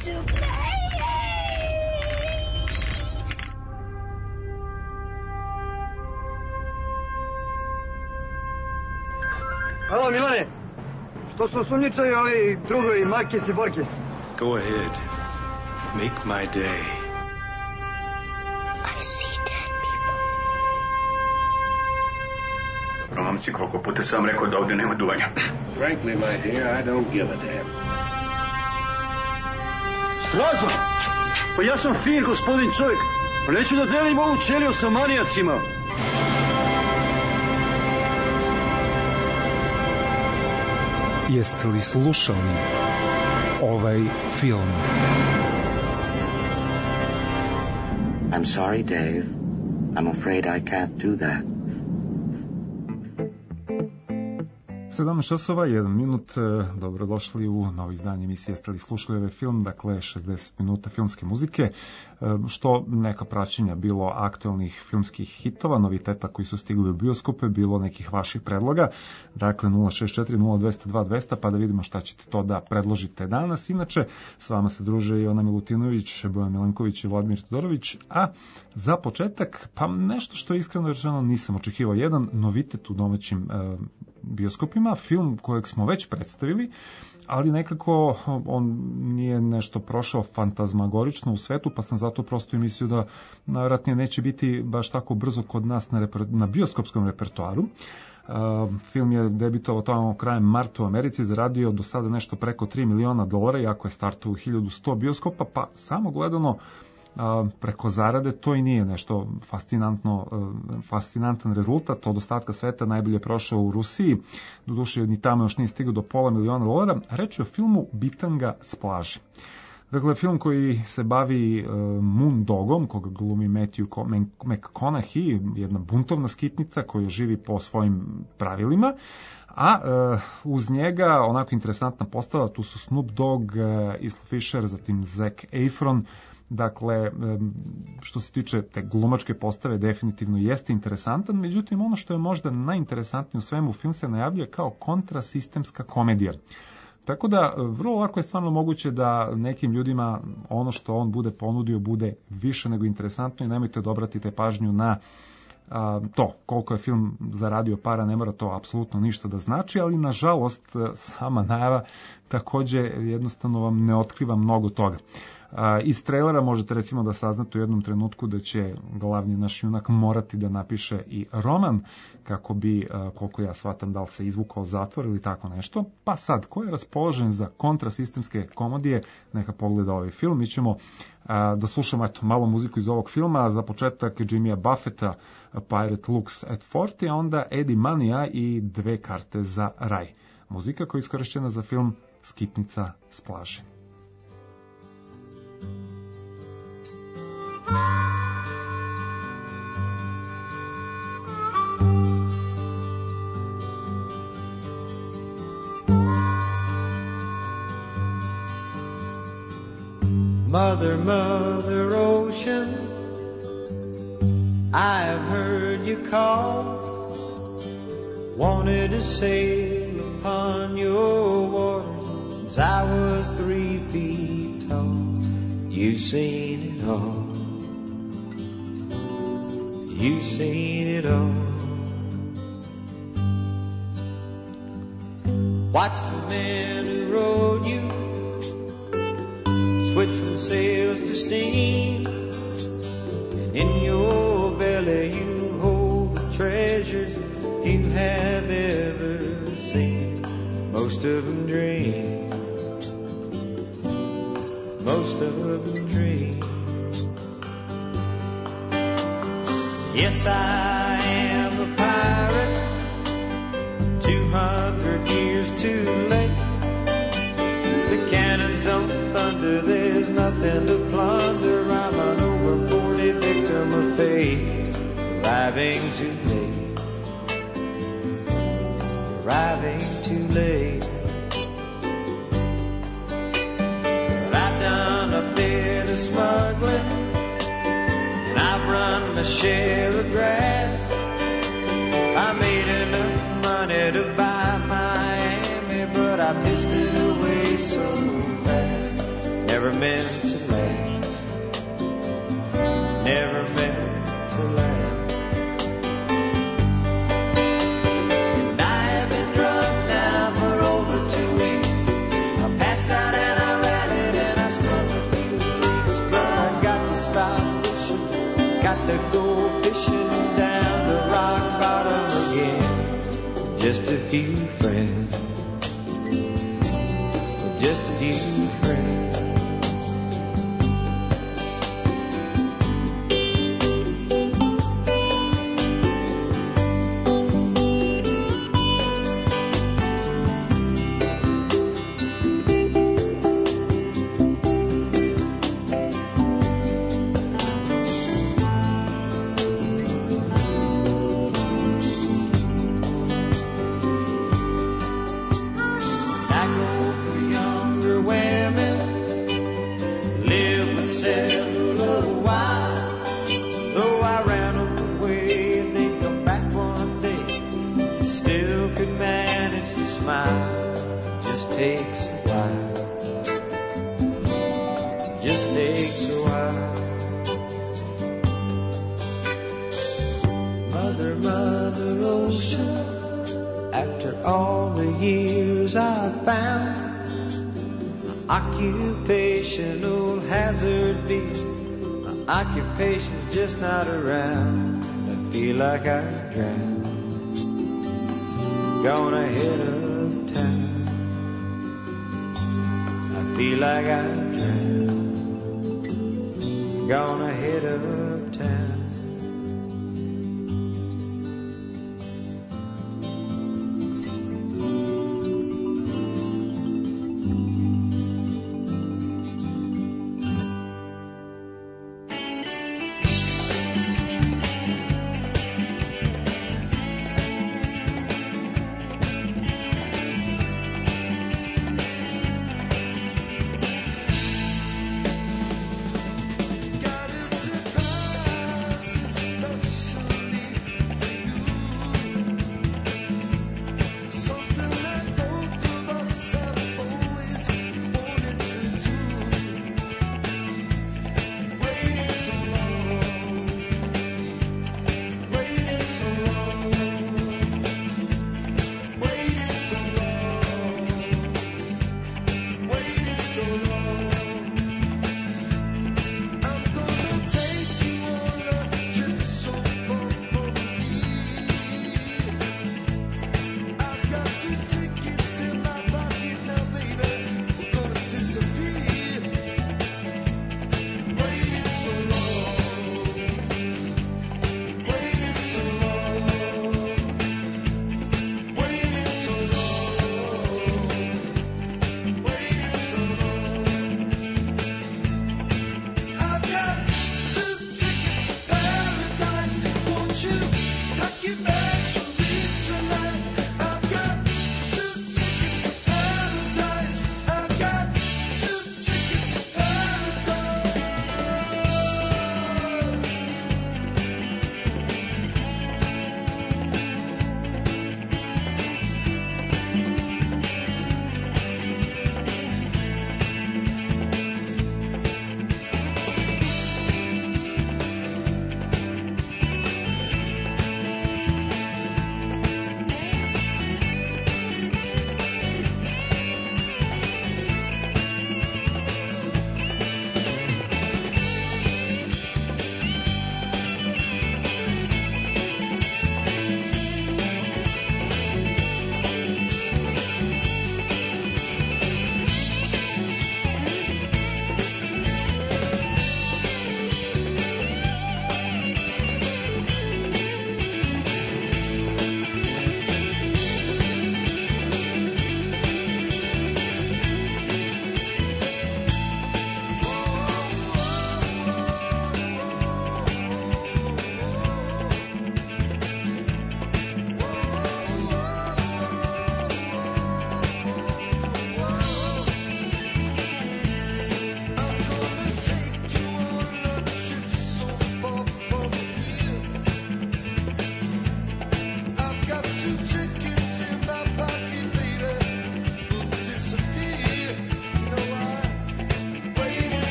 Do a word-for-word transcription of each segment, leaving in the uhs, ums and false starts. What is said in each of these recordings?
to play. Halo, Milane. Što su sumnjičaju ovi drugovi Makis i Borkis? Go ahead. Make my day. I see dead people. Dobro, momci, koliko puta sam vam rekao da ovdje nema duvanja. Frankly, my dear, I don't give a damn. Stražo! Pa ja sam fin, gospodin čovjek. Pa neću da delim ovu ćeliju sa manijacima. Jeste li slušali ovaj film? I'm sorry, Dave. I'm afraid I can't do that. sedamnaest časova, jedan minut, dobrodošli u novo izdanje emisije Jeste li slušali ovaj film, dakle šezdeset minuta filmske muzike, što neka praćenja bilo aktualnih filmskih hitova, noviteta koji su stigli u bioskope, bilo nekih vaših predloga, dakle nula šest četiri nula dva nula dva dvesta, pa da vidimo šta ćete to da predložite danas. Inače, s vama se druže i Ona Milutinović, Bojan Milenković i Vladimir Todorović, a za početak, pa nešto što iskreno rečeno nisam očekivao, jedan novitet u domaćim e, bioskopima, film kojeg smo već predstavili, ali nekako on nije nešto prošao fantazmagorično u svetu, pa sam zato prosto i mislio da najvjerojatnije neće biti baš tako brzo kod nas na, reper, na bioskopskom repertoaru. Uh, film je debitovao tamo krajem marta u Americi, zaradio do sada nešto preko tri miliona dolara, iako je startao u hiljadu sto bioskopa, pa samo gledano A, preko zarade, to i nije nešto fascinantno, fascinantan rezultat. Od ostatka sveta najbolje je prošao u Rusiji, doduše ni tamo još nije stigao do pola miliona dolara. Reč je o filmu Bitanga s plaže. Dakle, film koji se bavi uh, Moondogom, koga glumi Matthew McConaughey, jedna buntovna skitnica koja živi po svojim pravilima, a uh, uz njega onako interesantna postava, tu su Snoop Dogg, uh, Isla Fisher, zatim Zac Efron. Dakle, što se tiče te glumačke postave, definitivno jeste interesantan, međutim, ono što je možda najinteresantnije u svemu, film se najavljuje kao kontrasistemska komedija. Tako da, vrlo lako je stvarno moguće da nekim ljudima ono što on bude ponudio bude više nego interesantno i nemojte da obratite pažnju na a, to. Koliko je film zaradio para, ne mora to apsolutno ništa da znači, ali nažalost sama najava također jednostavno vam ne otkriva mnogo toga. Iz trailera možete recimo da saznate u jednom trenutku da će glavni naš junak morati da napiše i roman kako bi, koliko ja shvatam, da li se izvukao zatvor ili tako nešto. Pa sad, ko je raspoložen za kontrasistemske komedije, neka pogleda ovaj film. Mi ćemo da slušamo eto, malo muziku iz ovog filma, za početak Jimmya Buffetta, Pirate Looks at četrdeset, a onda Eddie Money i Dve karte za raj. Muzika koja je iskorišćena za film Skitnica s plaže. Mother, Mother Ocean, I have heard you call. Wanted to sail upon your waters since I was three feet tall. You've seen it all. You've seen it all. Watch the men who rode you switch from sails to steam, and in your belly you hold the treasures you have ever seen. Most of them dream, most of them dream. Yes, I am a pirate, two hundred years too late. The cannons don't thunder, there's nothing to plunder. I'm an over forty victim of fate, arriving too late, arriving too late. But I've done a bit of smuggling, and I've run my share of grass. I made enough money to buy Miami, but I pissed it away so fast. never meant to last, never meant to last. And I have been drunk now for over two weeks. I passed out and I rallied and I strung a few leaks, but I got to stop fishing, got to go fishing down the rock bottom again. Just a few friends, just a few friends. Occupational hazard be my occupation's just not around. I feel like I drowned. Gonna head uptown. I feel like I drowned. Gonna head uptown. Got a surprise.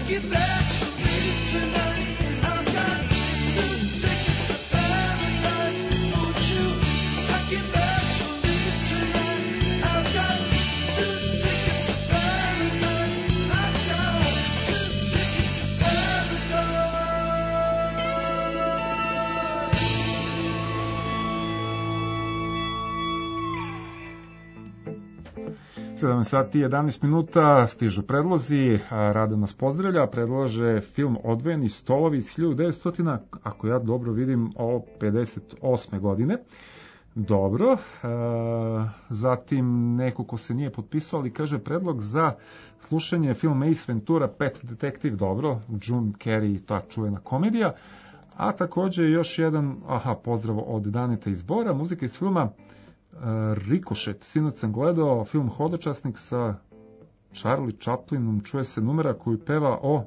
sedam sati i jedanaest minuta, stižu predlozi, Rada nas pozdravlja, predlaže film Odvojeni stolovi iz hiljadu devetsto, ako ja dobro vidim, o pedeset osme godine. Dobro, zatim neko ko se nije potpisao, ali kaže predlog za slušanje film Ace Ventura, Pet Detective, dobro, June Carrey, ta čuvena komedija, a takođe još jedan, aha, pozdrav od Daneta iz Bora, muzika iz filma Rikošet. Sinoć sam gledao film Hodočasnik sa Charlie Chaplinom, čuje se numera koju peva o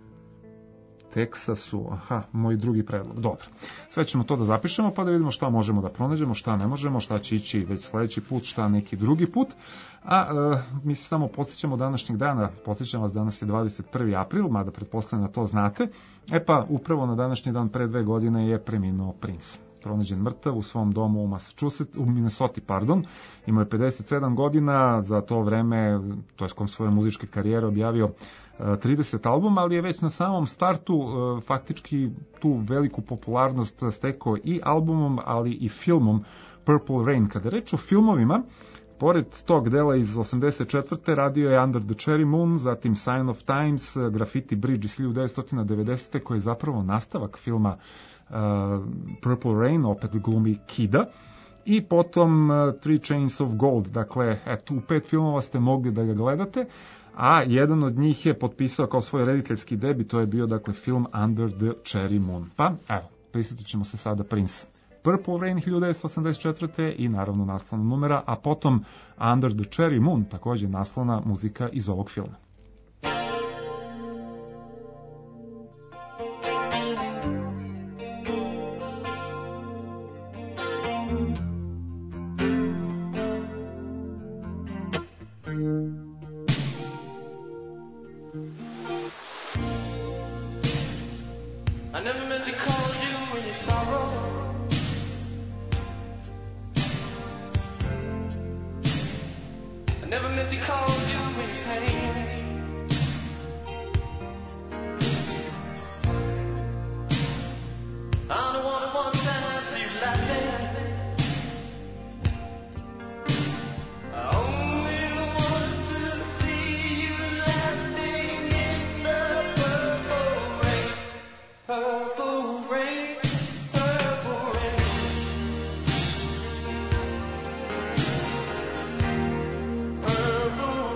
Teksasu. Aha, moj drugi predlog. Dobro. Sve ćemo to da zapišemo pa da vidimo šta možemo da pronađemo, šta ne možemo, šta će ići već sledeći put, šta neki drugi put. A e, mi se samo podsjećamo današnjeg dana, podsjećam vas, danas je dvadeset prvi april, mada pretpostavljam da to znate. E pa, upravo na današnji dan pre dve godine je preminuo Prince. Pronađen mrtav u svom domu u Massachusetts, u Minnesota, pardon. Imao je pedeset sedam godina, za to vreme, to je skom svoje muzičke karijere, objavio trideset albuma, ali je već na samom startu faktički tu veliku popularnost stekao i albumom, ali i filmom Purple Rain. Kada reč o filmovima, pored tog dela iz osamdeset četvrte radio je Under the Cherry Moon, zatim Sign of Times, Graffiti Bridge iz hiljadu devetsto devedesete koji je zapravo nastavak filma Uh, Purple Rain, opet glumi Kida, i potom uh, Three Chains of Gold. Dakle, eto, u pet filmova ste mogli da ga gledate, a jedan od njih je potpisao kao svoj rediteljski debi, to je bio, dakle, film Under the Cherry Moon. Pa, evo, prisjetit ćemo se sada Prince. Purple Rain hiljadu devetsto osamdeset četvrte i naravno naslovna numera, a potom Under the Cherry Moon, takođe naslovna muzika iz ovog filma. Purple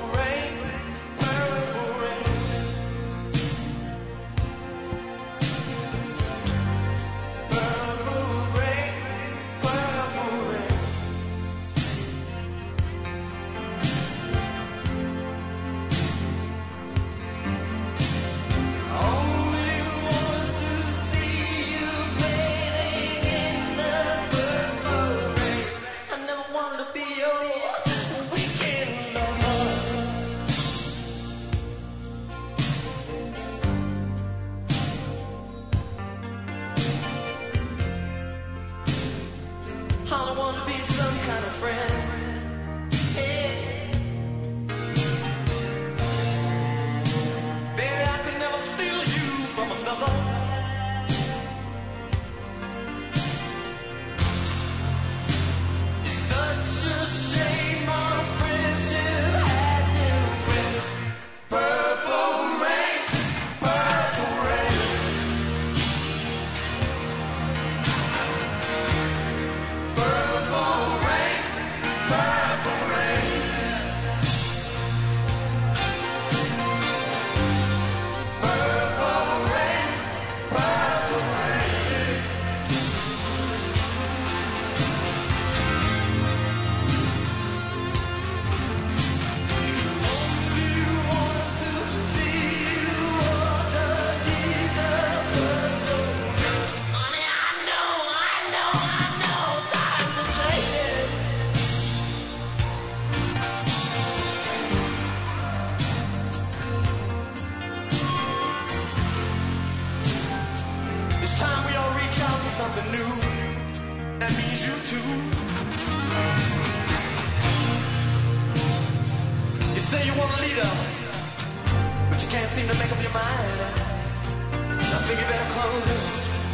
mind. I think you better close it.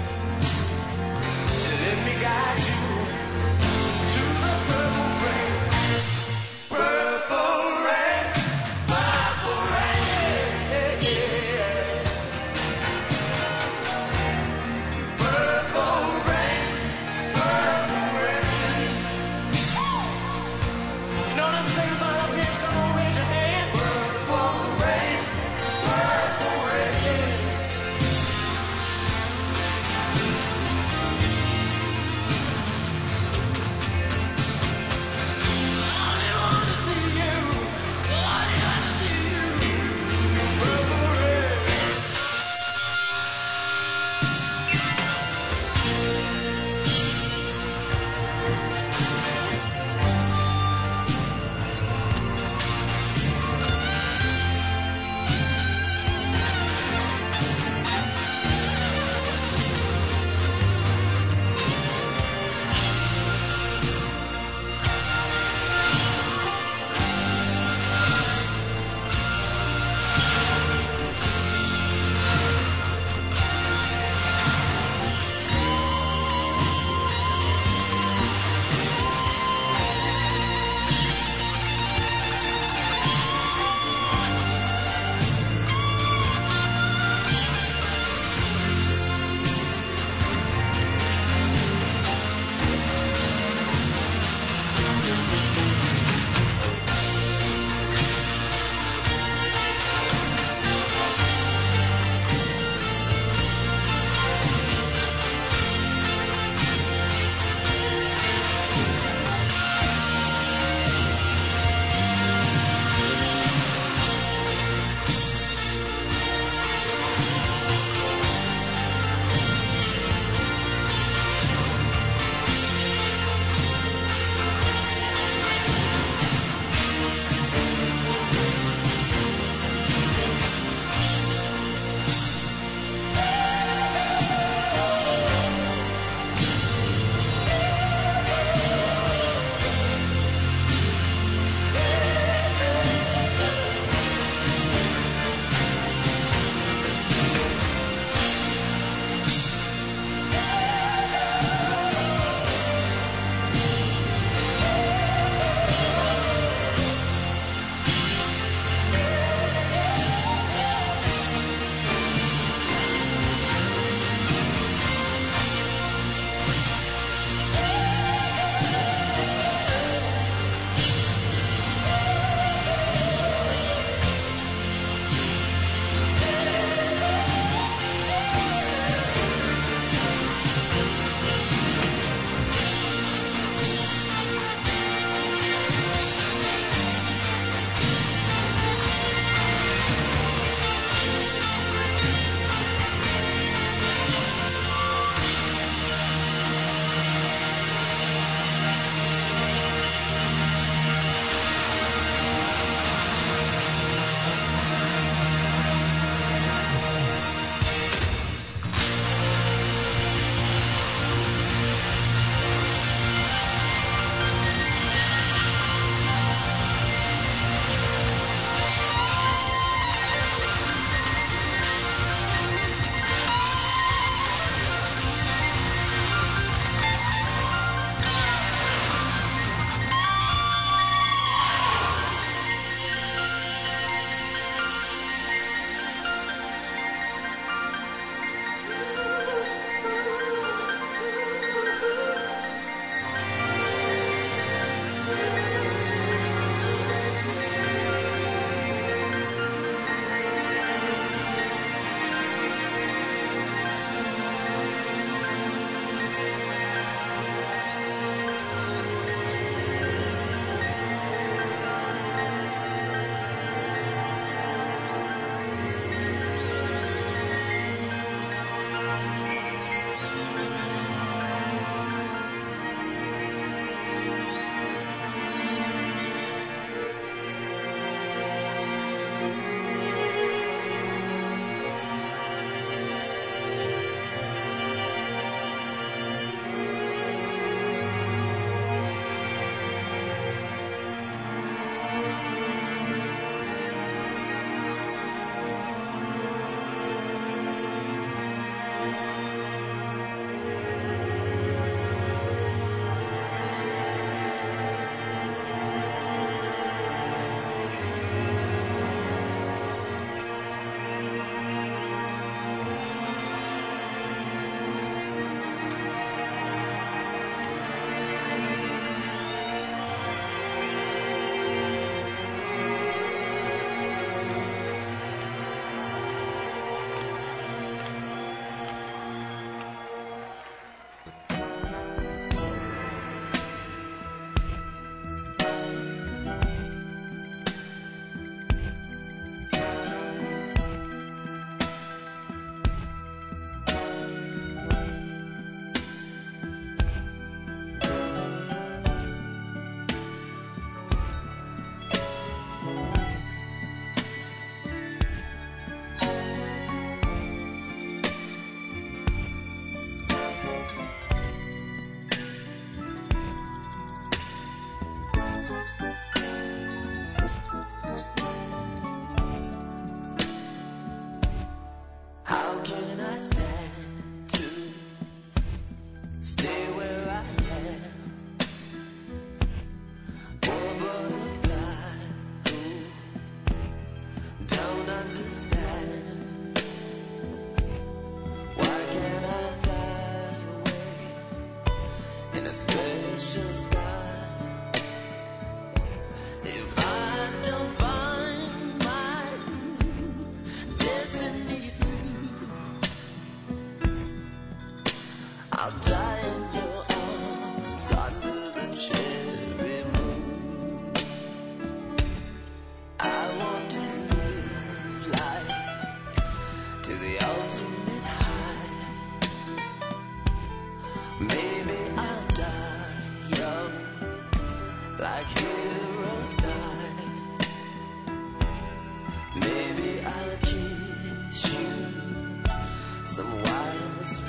Let me guide you to the purple rain. Purple rain, purple rain, yeah, yeah. Purple rain, purple rain. You know what I'm saying about up here? Come on, raise your hand. Purple rain, purple rain.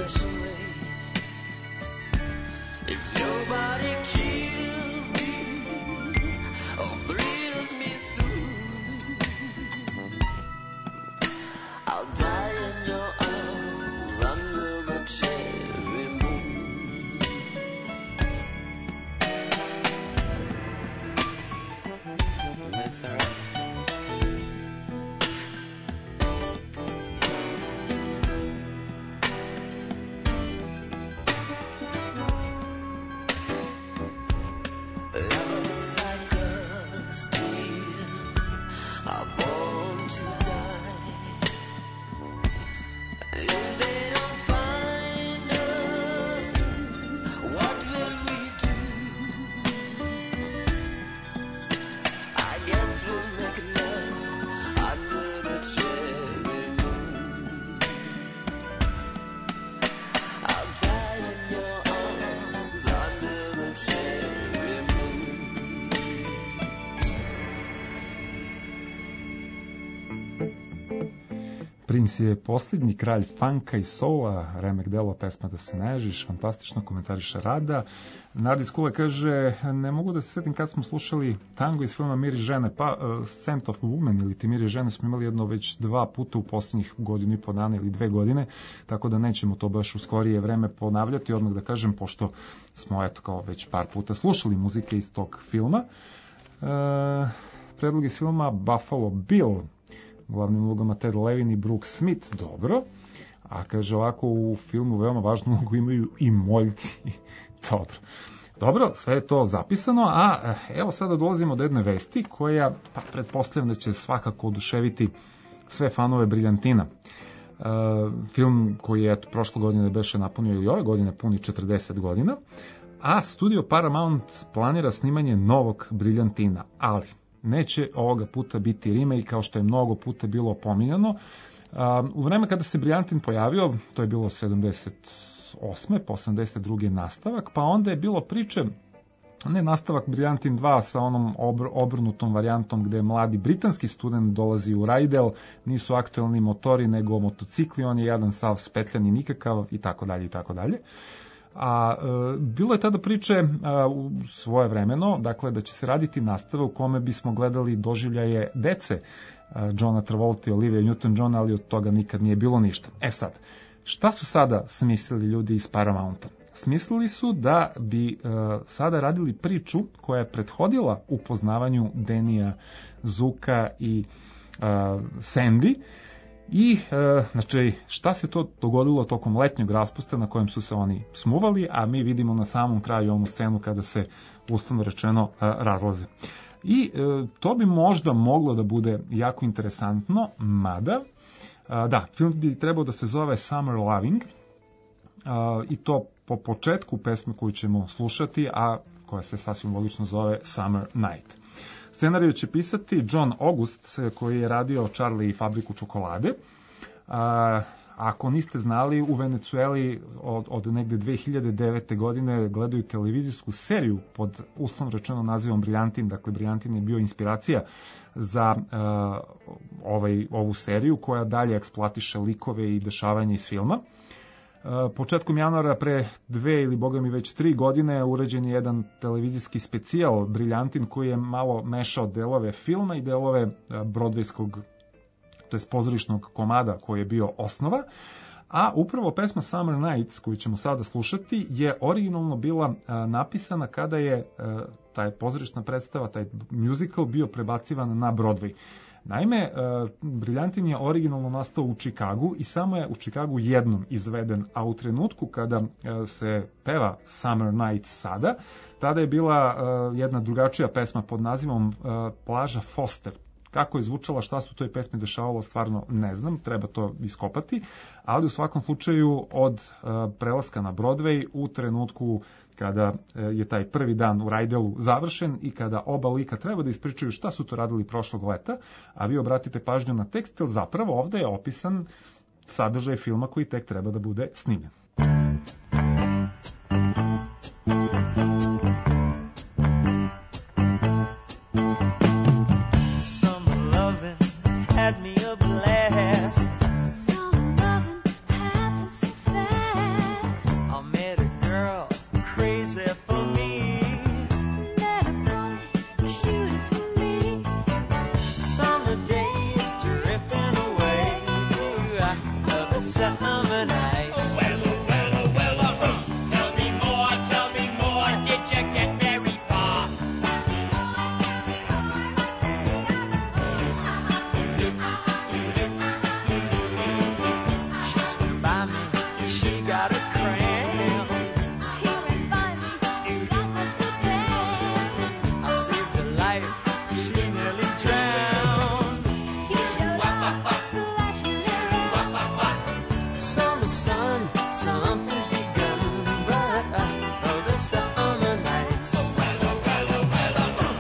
special way. If nobody kills me or thrills me soon, I'll die in your arms under the cherry moon. That's all right. Prince je posljednji kralj funka i soula, remek delo, pesma Da se nežiš, fantastično komentariše Rada. Nadi Skule kaže, ne mogu da se setim kad smo slušali tango iz filma Mir i žene, pa uh, Scent of Woman ili Ti Mir i žene smo imali jedno već dva puta u posljednjih godinu i po dana ili dve godine, tako da nećemo to baš u skorije vreme ponavljati, odmah da kažem, pošto smo eto kao već par puta slušali muzike iz tog filma. Uh, predlog iz filma Buffalo Bill, glavnim ulogama Ted Levin i Brooke Smith, dobro. A kaže ovako, u filmu veoma važnu ulogu imaju i moljci. Dobro. Dobro, sve je to zapisano, a evo sada dolazimo do jedne vesti koja, pa pretpostavljam da će svakako oduševiti sve fanove Briljantina. Uh, film koji je eto, prošle godine beše napunio i ove godine puni četrdeset godina, a studio Paramount planira snimanje novog Briljantina, ali neće ovoga puta biti remake, kao što je mnogo puta bilo pominjano. U vreme kada se Briljantin pojavio, to je bilo sedamdeset osme pa osamdeset druge nastavak, pa onda je bilo priče, ne nastavak Briljantin dva sa onom obr- obrnutom varijantom gde mladi britanski student dolazi u Rajdel, nisu aktuelni motori nego motocikli, on je jedan sav spetljan i nikakav i tako dalje i tako dalje. A e, bilo je tada priče e, u svoje vremeno, dakle da će se raditi nastava u kome bismo gledali doživljaje dece e, Johna Travolta i Olivia Newton-John, ali od toga nikad nije bilo ništa. E sad, šta su sada smislili ljudi iz Paramounta? Smislili su da bi e, sada radili priču koja je prethodila upoznavanju Denija, Zuka i e, Sandy. I, e, znači, šta se to dogodilo tokom letnjeg raspusta na kojem su se oni smuvali, a mi vidimo na samom kraju ovu scenu kada se, uslovno rečeno, e, razlaze. I e, to bi možda moglo da bude jako interesantno, mada, e, da, film bi trebao da se zove Summer Loving, e, i to po početku pesme koju ćemo slušati, a koja se sasvim logično zove Summer Night. Scenariju će pisati John August, koji je radio Charlie i fabriku čokolade. A, ako niste znali, u Venecueli od, od negde dve hiljade devete. godine gledaju televizijsku seriju pod uslovno rečeno nazivom Briljantin. Dakle, Briljantin je bio inspiracija za a, ovaj, ovu seriju koja dalje eksploatiše likove i dešavanje iz filma. Početkom januara pre dve ili boga mi već tri godine urađen je jedan televizijski specijal Briljantin koji je malo mešao delove filma i delove brodvejskog, to jest pozorišnog komada koji je bio osnova, a upravo pesma Summer Nights koju ćemo sada slušati je originalno bila napisana kada je taj pozorišna predstava, taj musical bio prebacivan na Broadway. Naime, Briljantin je originalno nastao u Čikagu i samo je u Čikagu jednom izveden, a u trenutku kada se peva Summer Nights sada, tada je bila jedna drugačija pesma pod nazivom Plaža Foster. Kako je zvučala, šta su u toj pesmi dešavalo, stvarno ne znam, treba to iskopati, ali u svakom slučaju od prelaska na Broadway u trenutku kada je taj prvi dan u Rajdelu završen i kada oba lika treba da ispričaju šta su to radili prošlog leta, a vi obratite pažnju na tekst, jer zapravo ovde je opisan sadržaj filma koji tek treba da bude snimljen. Had me a blast. Summer loving happened so fast. summer night. Oh, well, oh, well, oh, well, oh. Tell me more, tell me more. Did you get very far? She swam by me, she got a cramp. He went by me, that was so damn. I saved her life, she nearly drowned. He showed up, splashing around. Summer sun, something's begun, but uh, oh, the summer nights. Oh, well, oh, well, oh, well, oh.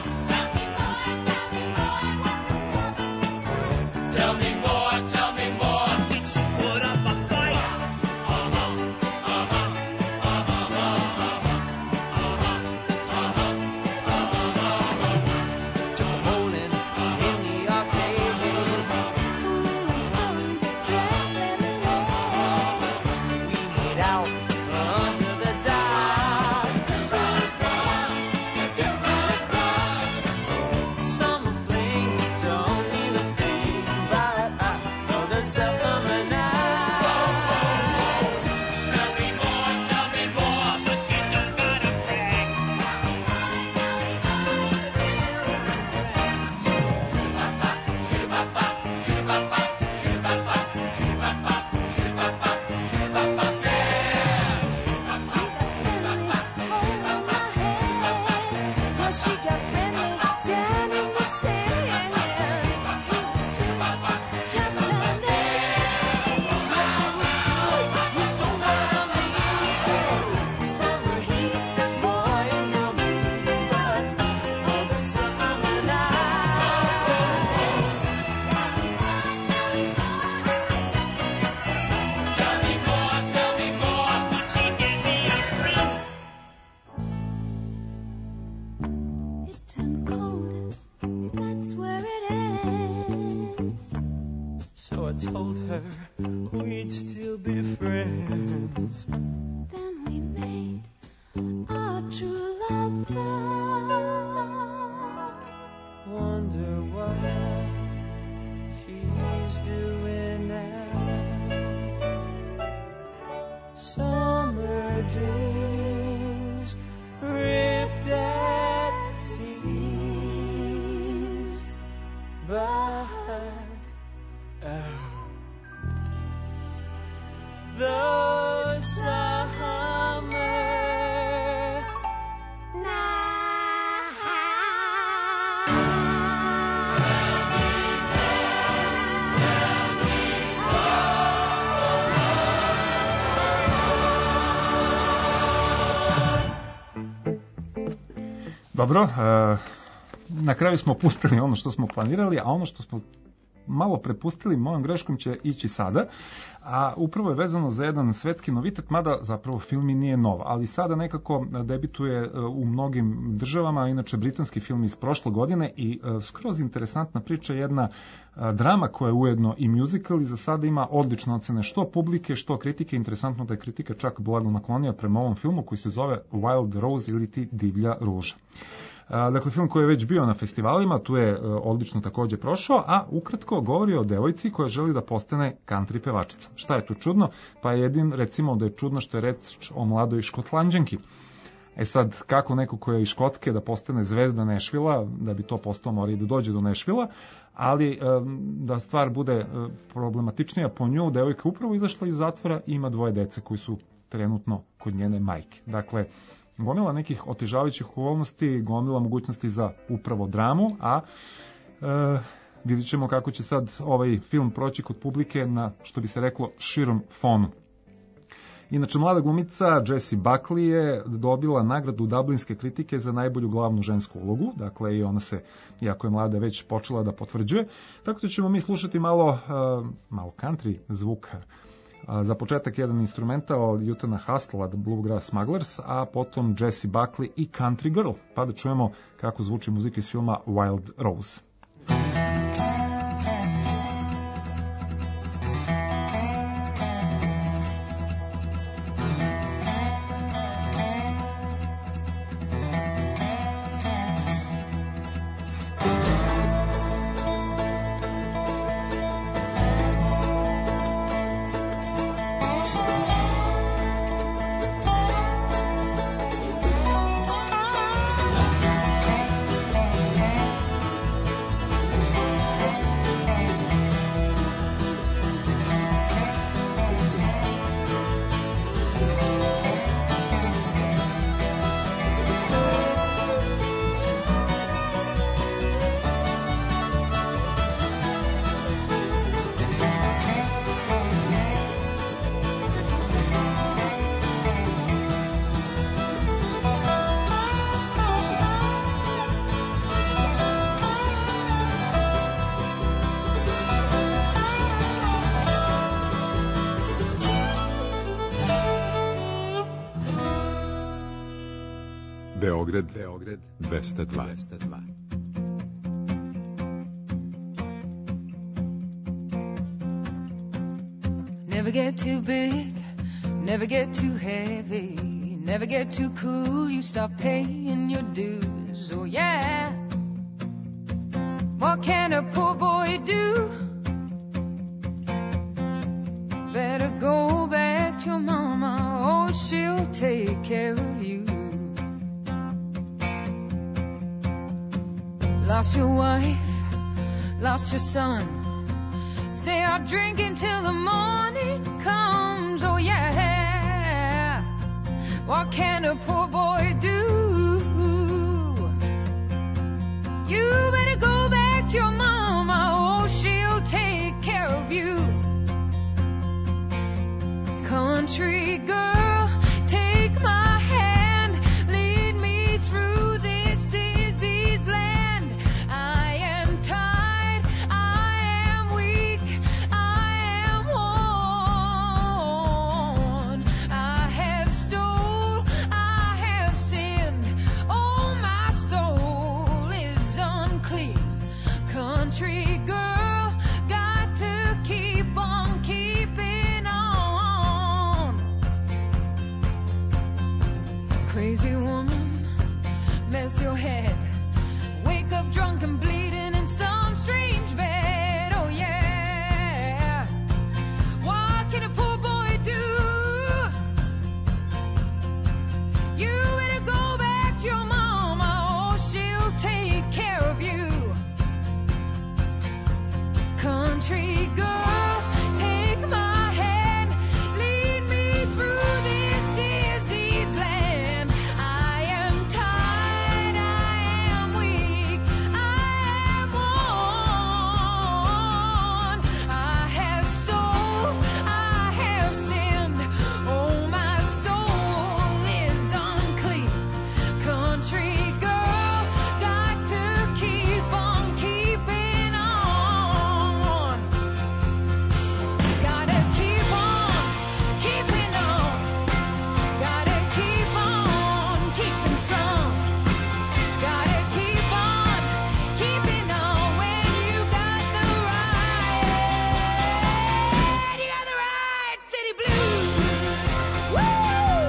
Tell me more, tell me more. Did she put up a fight? Uh-huh, uh-huh, uh-huh, uh-huh, uh-huh, uh-huh, uh-huh. Took a bowling in the arcade. Cool and strong, drank lemonade. We made out under the dock. Summer fling don't mean a thing, but I know the summer nights. Tell me more, tell me more, but you don't gotta brag. Well, she got friendly down in the sand. He was sweet, just a name. Well, she was good, you know what I mean. Summer heat, boy, you know me, but all the summer nights. Tell me more, tell me more, could she give me a friend? It turned cold, that's where it ends. So I told her we'd still be friends. Then we made our true love vow. Wonder what she's doing now. Summer dreams ripped at seams, but oh, the summer Dobro, e, na kraju smo pustili ono što smo planirali, a ono što smo malo prepustili, mojom greškom će ići sada, a upravo je vezano za jedan svetski novitet, mada zapravo film i nije nov, ali sada nekako debituje u mnogim državama, inače britanski film iz prošle godine i skroz interesantna priča, jedna drama koja je ujedno i musical i za sada ima odlične ocene što publike, što kritike. Interesantno da je kritika čak blago naklonija prema ovom filmu koji se zove Wild Rose ili ti Divlja ruža. Dakle, film koji je već bio na festivalima, tu je odlično takođe prošao, a ukratko govori o devojci koja želi da postane country pevačica. Šta je tu čudno? Pa jedin, recimo da je čudno što je reč o mladoj Škotlanđanki. E sad, kako neko koja je iz Škotske da postane zvezda Nešvila, da bi to postao mora i da dođe do Nešvila, ali da stvar bude problematičnija po nju, devojka upravo izašla iz zatvora i ima dvoje dece koji su trenutno kod njene majke. Dakle, gomila nekih otežavajućih okolnosti, gomila mogućnosti za upravo dramu, a e, vidjet ćemo kako će sad ovaj film proći kod publike na, što bi se reklo, širom fonu. Inače, mlada glumica Jessie Buckley je dobila nagradu Dublinske kritike za najbolju glavnu žensku ulogu, dakle i ona se, iako je mlada, već počela da potvrđuje, tako da ćemo mi slušati malo, uh, malo country zvuka. Uh, za početak jedan instrumental od Utana Hustla, The Bluegrass Smugglers, a potom Jessie Buckley i Country Girl, pa da čujemo kako zvuči muzika iz filma Wild Rose. Beograd, Beograd dvesta dva. Never get too big, never get too heavy, never get too cool, you stop paying your dues, oh yeah. What can a poor boy do? Better go back to your mama, oh she'll take care of you. Lost your wife, lost your son, stay out drinking till the morning comes, oh yeah. What can a poor boy do? You better go back to your mama, oh she'll take care of you. Country girl, take my hand, lead me through this diseased land. I am tired, I am weak, I am worn. I have stole, I have sinned, oh my soul is unclean. Country girl, got to keep on keeping on. Crazy woman, mess your head, wake up drunk and bleeding in some strange bed, oh yeah. What can a poor boy do? You better go back to your mama, oh she'll take care of you. Country girl, take my hand, lead me through this diseased land. I am tired, I am weak, I am worn. I have stole, I have sinned, oh my soul is unclean. Country girl, got to keep on keeping on. Gotta keep on keeping on. Gotta keep on keeping strong. Gotta keep on keeping on when you got the right. You got the right city blues. Woo!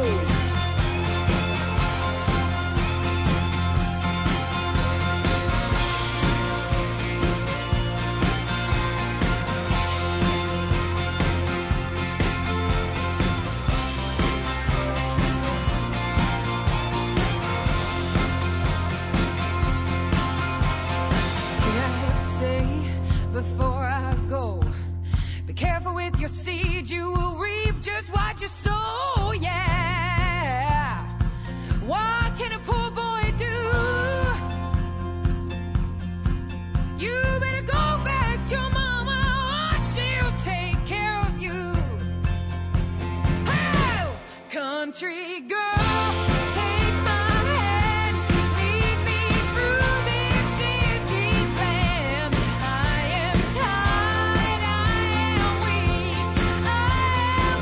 Thing I have to say before I go, be careful with your seed, you will reap just what you sow, yeah. What can a poor boy do? You better go back to your mama, or she'll take care of you. Oh, country girl, take my hand, lead me through this diseased land. I am tired, I am weak, I am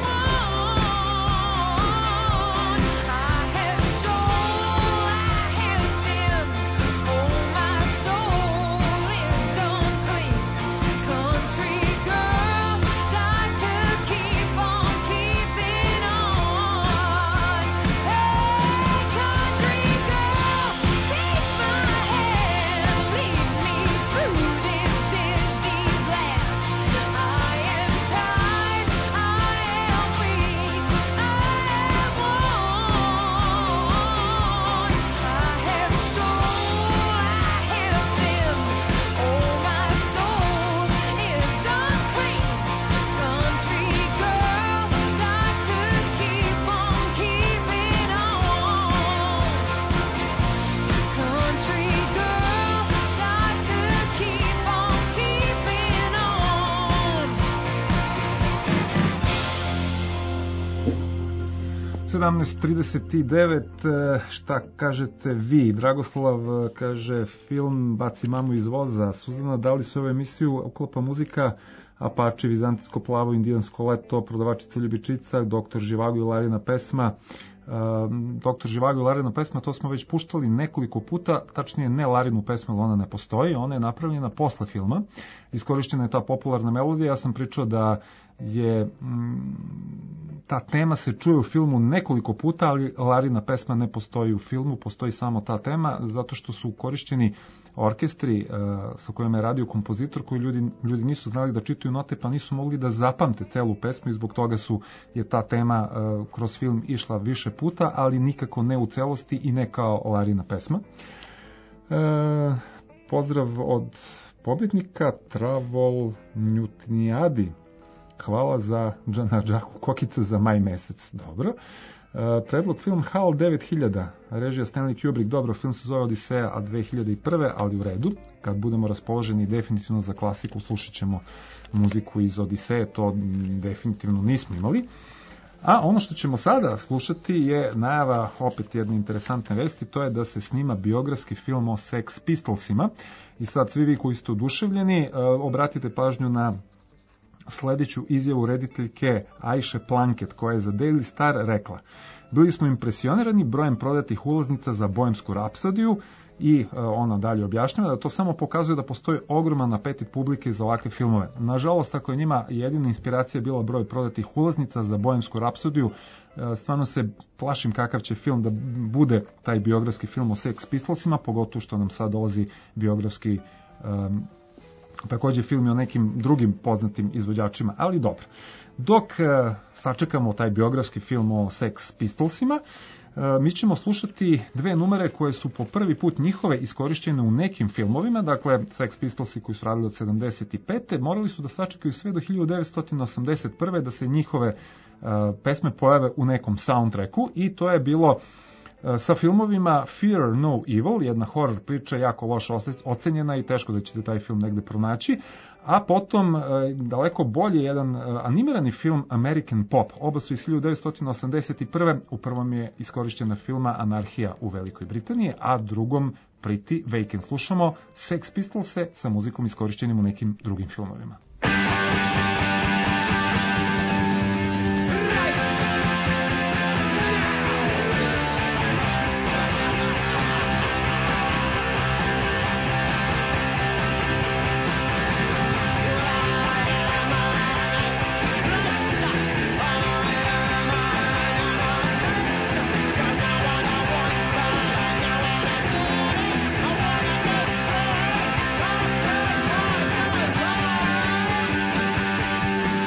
worn. I have stole, I have sinned, oh my soul is unclean. Country girl, got to keep on keeping on. Hey, country girl, take my hand, lead me through this diseased land. I am tired, I am weak, I am worn. I have stole, I have sinned, oh my soul is unclean. Country girl, got to keep on keeping on. Country girl, got to keep on keeping on. sedamnaest trideset devet, e, šta kažete vi? Dragoslav e, kaže, film Baci mamu iz voza. Suzana, da li su ovu emisiju uklopa muzika Apache, Vizantijsko plavo, Indijansko leto, Prodavačica ljubičica, Doktor Živago i Larina pesma. Doktor Živago i Larina pesma, to smo već puštali nekoliko puta, tačnije ne Larinu pesmu, ona ne postoji, ona je napravljena posle filma, iskorišćena je ta popularna melodija, ja sam pričao da je m, ta tema se čuje u filmu nekoliko puta, ali Larina pesma ne postoji u filmu, postoji samo ta tema, zato što su korišćeni orkestri uh, sa kojima je radio kompozitor, koji ljudi, ljudi nisu znali da čitaju note, pa nisu mogli da zapamte celu pesmu i zbog toga su je ta tema uh, kroz film išla više puta, ali nikako ne u celosti i ne kao Larina pesma. Uh, pozdrav od pobjednika Travol Njutnijadi. Hvala za na džaku kokica za maj mesec. Dobro. E, predlog film H A L devet hiljada, režija Stanley Kubrick. Dobro, film se zove Odiseja, a dve hiljade prve, ali u redu. Kad budemo raspoloženi definitivno za klasiku, slušat ćemo muziku iz Odiseje, to definitivno nismo imali. A ono što ćemo sada slušati je najava opet jedne interesantne vesti, to je da se snima biografski film o Sex Pistolsima. I sad svi vi koji ste oduševljeni, e, obratite pažnju na sledeću izjavu rediteljke Ajše Planket, koja je za Daily Star rekla: bili smo impresionirani brojem prodatih ulaznica za Bohemsku rapsodiju i ona dalje objašnjava da to samo pokazuje da postoji ogroman apetit publike za ovakve filmove. Nažalost, ako je njima jedina inspiracija bila broj prodatih ulaznica za Bohemsku rapsodiju, stvarno se plašim kakav će film da bude taj biografski film o Sex Pistolsima, pogotovo što nam sad dolazi biografski um, takođe film je o nekim drugim poznatim izvođačima, ali dobro. Dok uh, sačekamo taj biografski film o Sex Pistolsima, uh, mi ćemo slušati dve numere koje su po prvi put njihove iskorišćene u nekim filmovima. Dakle, Sex Pistolsi koji su radili od sedamdeset pete morali su da sačekaju sve do hiljadu devetsto osamdeset prve da se njihove uh, pesme pojave u nekom soundtracku, i to je bilo sa filmovima Fear No Evil, jedna horror priča jako loše ocenjena i teško da ćete taj film negde pronaći, a potom daleko bolje jedan animirani film American Pop. Oba su iz hiljadu devetsto osamdeset prve. U prvom je iskorišćena filma Anarhija u Velikoj Britaniji, a drugom Pretty Vacant. Slušamo Sex Pistolse sa muzikom iskorišćenim u nekim drugim filmovima. Destroy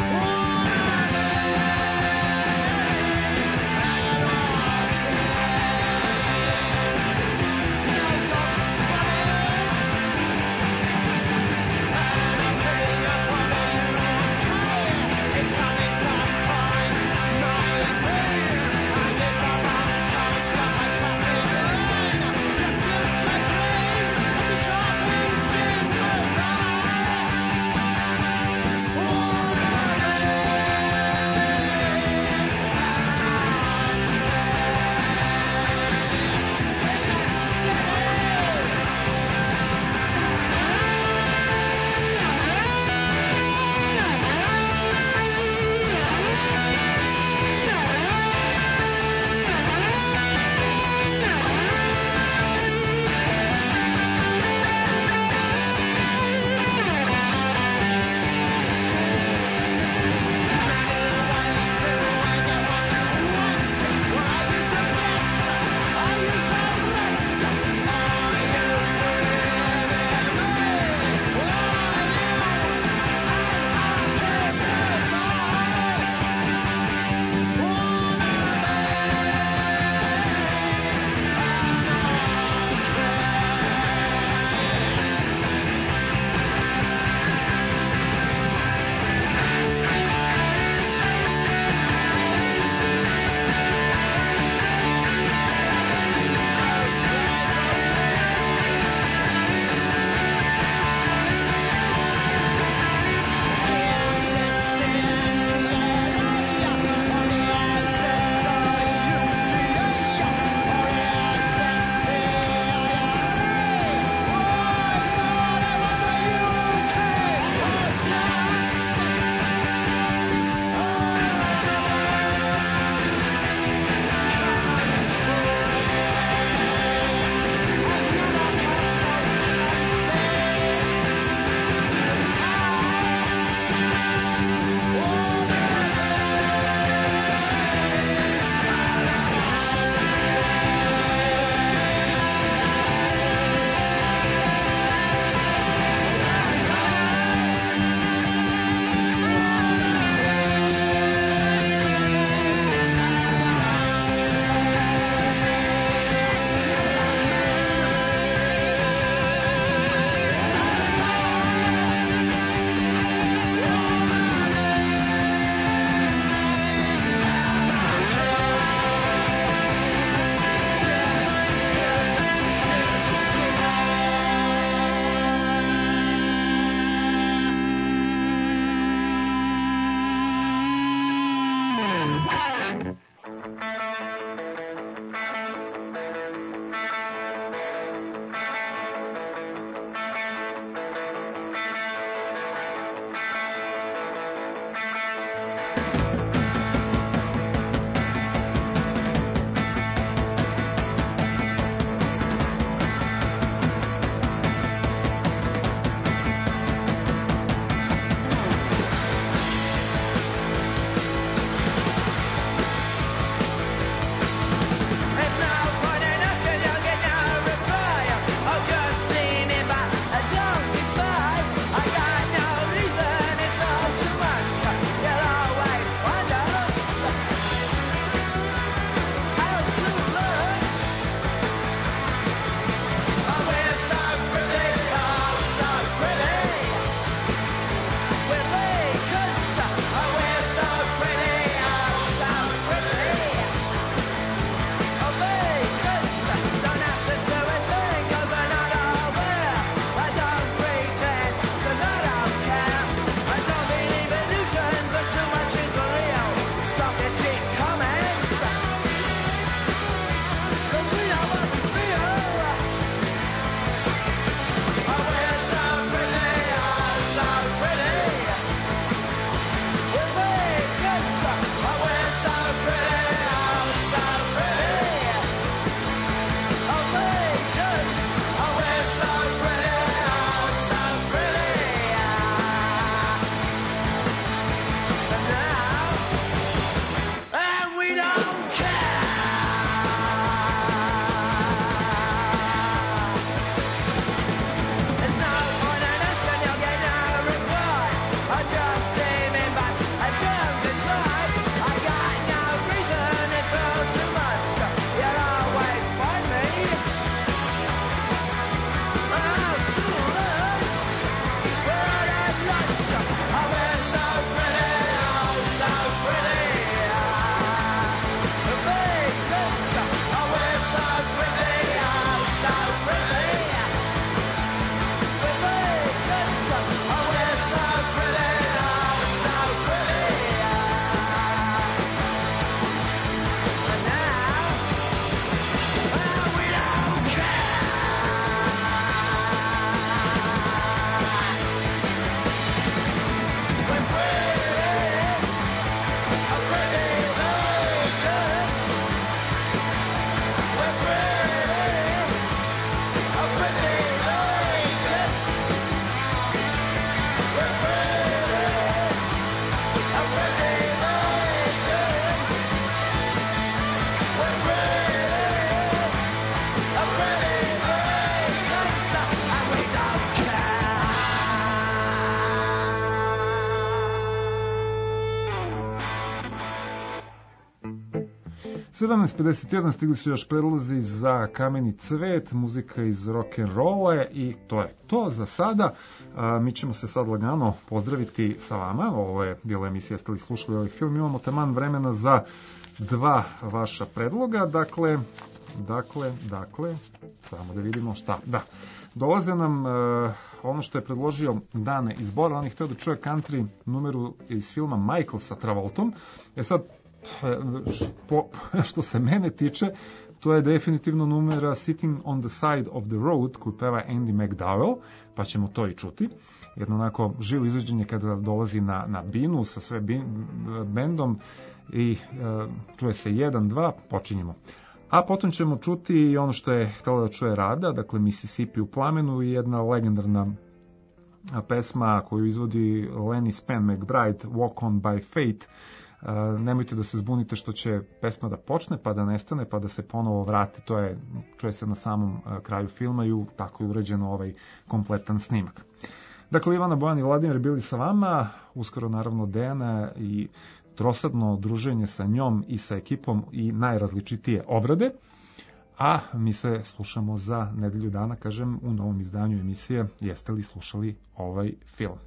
sedamnaest pedeset jedan stigli su još predlozi za Kameni cvet, muzika iz rock'n'rolla i to je to za sada. A, mi ćemo se sad lagano pozdraviti sa vama. Ovo je bila emisija, jeste li slušali ovaj film. Imamo taman vremena za dva vaša predloga. Dakle, dakle, dakle, samo da vidimo šta. Da, dolaze nam uh, ono što je predložio Dane iz Bora. On je htio da čuje country numeru iz filma Michael sa Travoltom. E sad, po, što se mene tiče, to je definitivno numera Sitting on the Side of the Road koju peva Andy McDowell, pa ćemo to i čuti. Jedno onako živo izvođenje kada dolazi na, na binu sa sve bin, bendom i uh, čuje se jedan, dva, počinjemo. A potom ćemo čuti i ono što je htjela da čuje Rada, dakle Mississippi u plamenu i jedna legendarna pesma koju izvodi Lenny Span McBride, Walk on by Faith. Uh, nemojte da se zbunite što će pesma da počne pa da nestane pa da se ponovo vrati, to je, čuje se na samom uh, kraju filma i u, tako je urađeno ovaj kompletan snimak. Dakle, Ivana, Bojan i Vladimir bili sa vama, uskoro naravno Dejana i trosadno druženje sa njom i sa ekipom i najrazličitije obrade, a mi se slušamo za nedelju dana, kažem, u novom izdanju emisije Jeste li slušali ovaj film?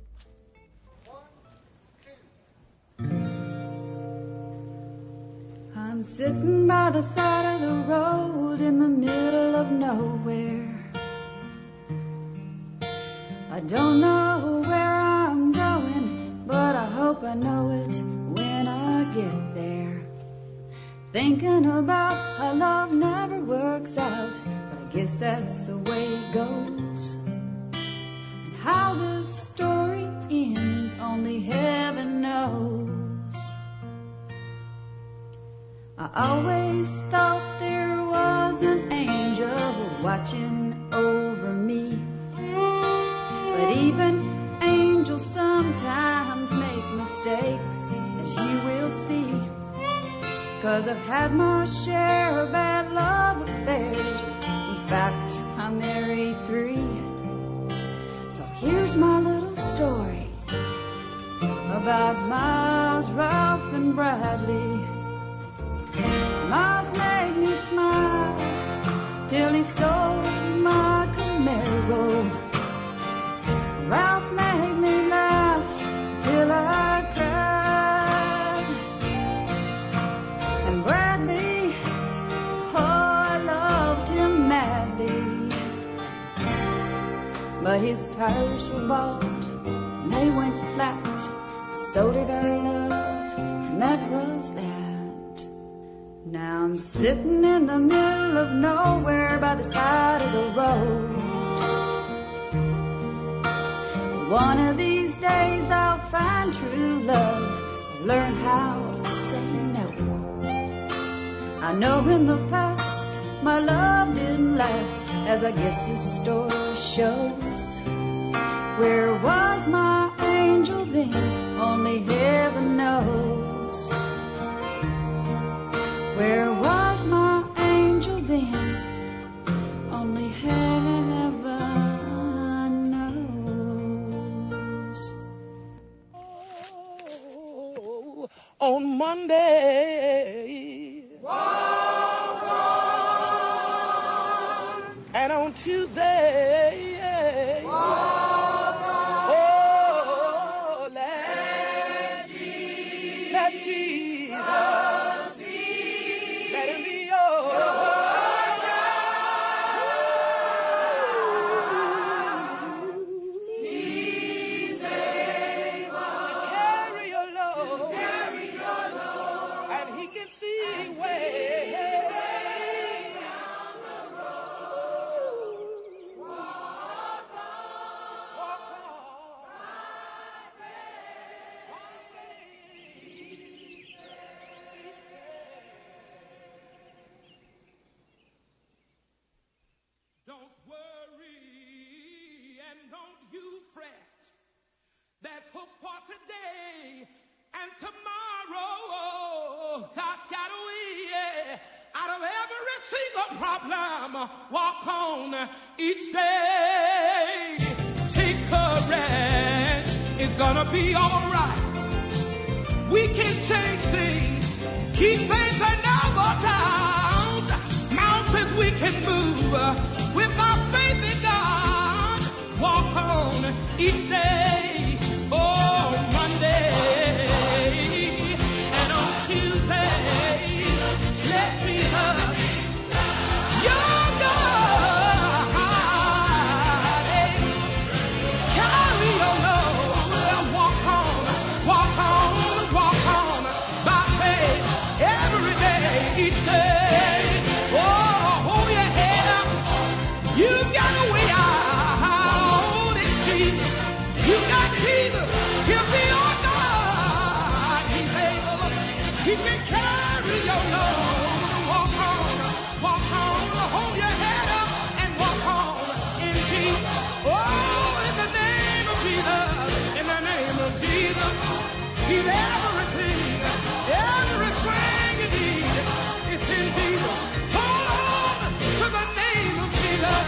I'm sitting by the side of the road in the middle of nowhere. I don't know where I'm going, but I hope I know it when I get there. Thinking about how love never works out, but I guess that's the way it goes. And how the story ends, only heaven knows. I always thought there was an angel watching over me, but even angels sometimes make mistakes, as you will see, 'cause I've had my share of bad love affairs. In fact, I married three. So here's my little story about Miles, Ralph, and Bradley. Miles made me smile till he stole my Camaro. Ralph made me laugh till I cried. And Bradley, oh, I loved him madly. But his tires were bought and they went flat. So did our love, and that was that. Now I'm sitting in the middle of nowhere by the side of the road. One of these days I'll find true love, learn how to say no. I know in the past my love didn't last, as I guess this story shows. Where was my angel then? Only heaven knows. Where was my angel then? Only heaven knows. Oh, on Monday, walk on. And on Tuesday, walk on. Oh, let Jesus, let Jesus. That's hope for today and tomorrow. God's got a way out of every single problem. Walk on each day. Take courage. It's gonna be alright. We can change things. Keep faith and never die. Carry your load. Walk on, walk on. Hold your head up and walk on in Jesus. Oh, in the name of Jesus. In the name of Jesus. He's everything. Everything you need is in Jesus. Hold on to the name of Jesus.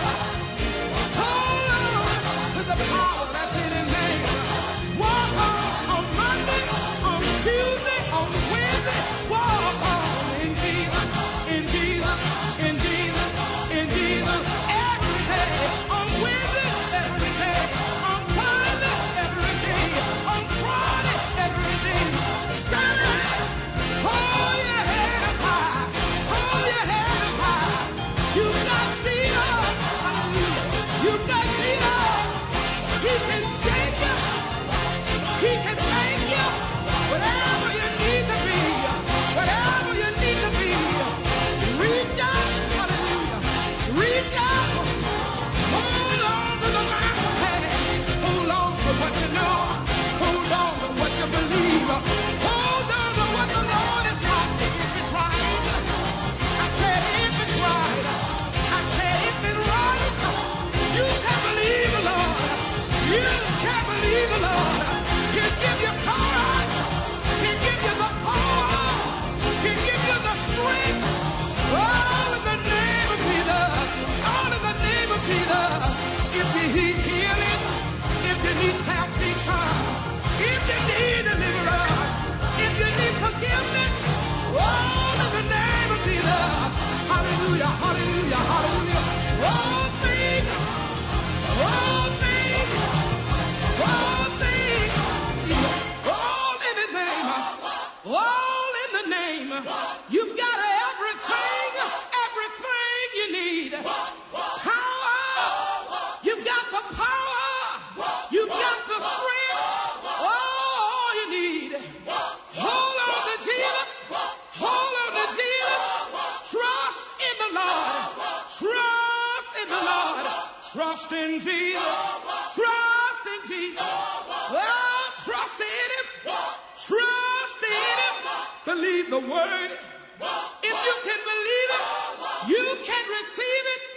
Hold on to the power that's in his name. Walk on on Monday, on Tuesday, on Wednesday. Walk on in Jesus, in Jesus, in Jesus, in Jesus. Every day, on Wednesday, every day, on Thursday, every day, on Friday, every day. Saturday, hold your head up high, hold your head up high. You got freedom, hallelujah. You got freedom. He can shake you. He can make you whatever you need to be, whatever you need to be. Reach out, hallelujah. Reach out. Hold on to the Bible hand. Hold on to what you know. Hold on to what you believe. Hold on to what the Lord has got. If it's right, I said if it's right, I said if it's right, you can believe the Lord. You can believe the Lord. He'll give you courage. He'll give you the power. He'll give you the strength. All in the name of Jesus. All in the name of Jesus. If you need healing, if you need salvation, if you need deliverance, if you need forgiveness, all in the name of Jesus. Hallelujah, hallelujah, hallelujah. All things, all things, all things, all in the name, all in the name. You've got everything, everything you need. Power, you've got the power, you've got the strength, all you need. Hold on to Jesus, hold on to Jesus. Trust in the Lord, trust in the Lord, trust in Jesus, trust in Jesus. Oh, trust in him, trust in him. Believe the word. If you can believe it, you can receive it.